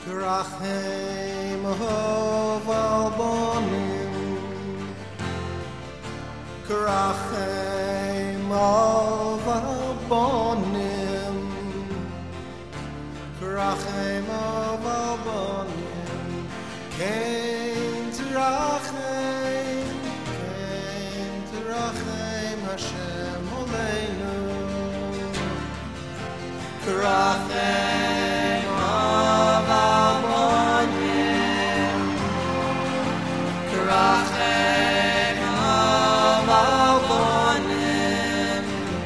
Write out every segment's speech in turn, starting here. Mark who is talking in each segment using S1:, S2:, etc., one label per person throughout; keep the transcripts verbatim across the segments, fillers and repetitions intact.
S1: Krachem hoval bonim, Krachem hoval bonim, Krachem hoval bonim, Kein Terachem, Kein Terachem Hashem Oleinu, Krachem Krachem hoval bonim,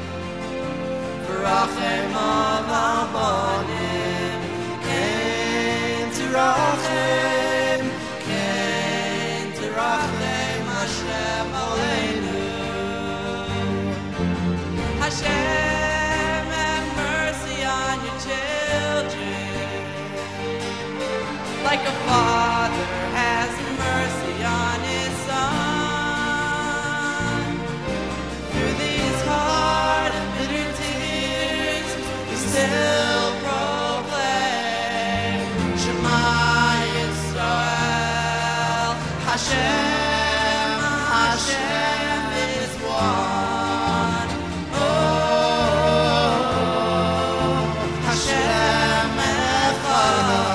S1: Krachem hoval bonim, Kein Terachem, Kein Terachem Hashem Oleinu. Hashem, have mercy on your children, like a father has mercy on his son. Through these hard and bitter tears, we still proclaim Shema Yisrael. Hashem, Hashem is one. Oh, Hashem Echad.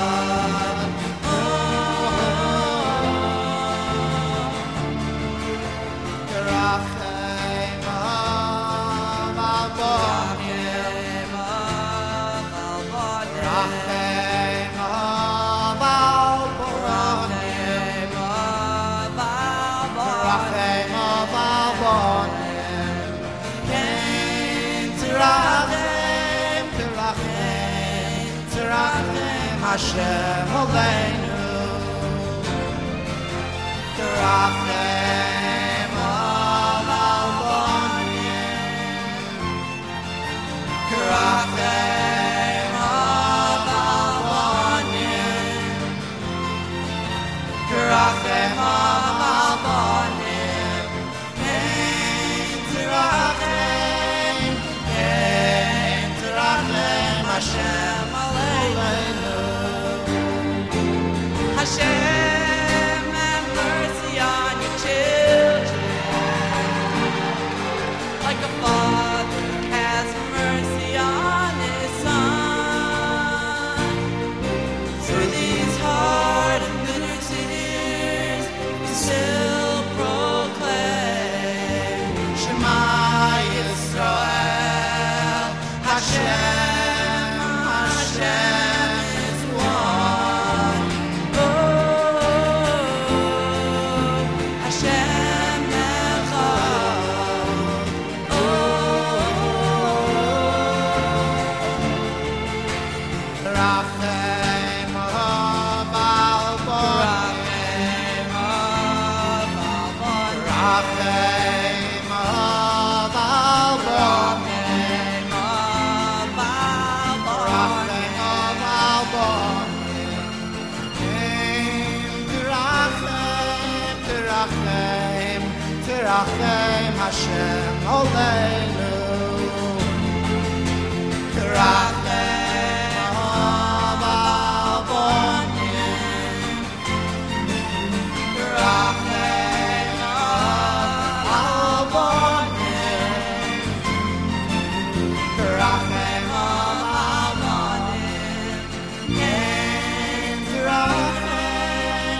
S1: Hashem Oleinu, Krachem hoval bonim, Krachem hoval bonim, Krachem hoval bonim, Kein Terachem, Kein Terachem Hashem Oleinu. Hashem, have mercy on your children, like a father has mercy on his son. Through these hard and bitter tears, we still proclaim Shema Yisrael. Hashem, Hashem is one. Krachem Hashem Oleinu, Krachem hoval bonim, Krachem hoval bonim, Krachem hoval bonim, Kein Terachem,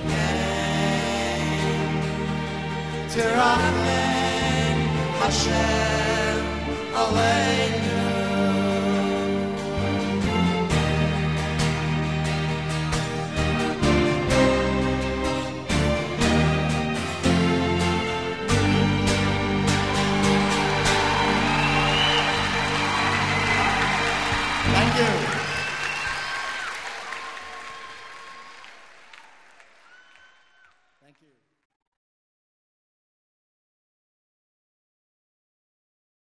S1: Kein Terachem Hashem Oleinu. Thank you.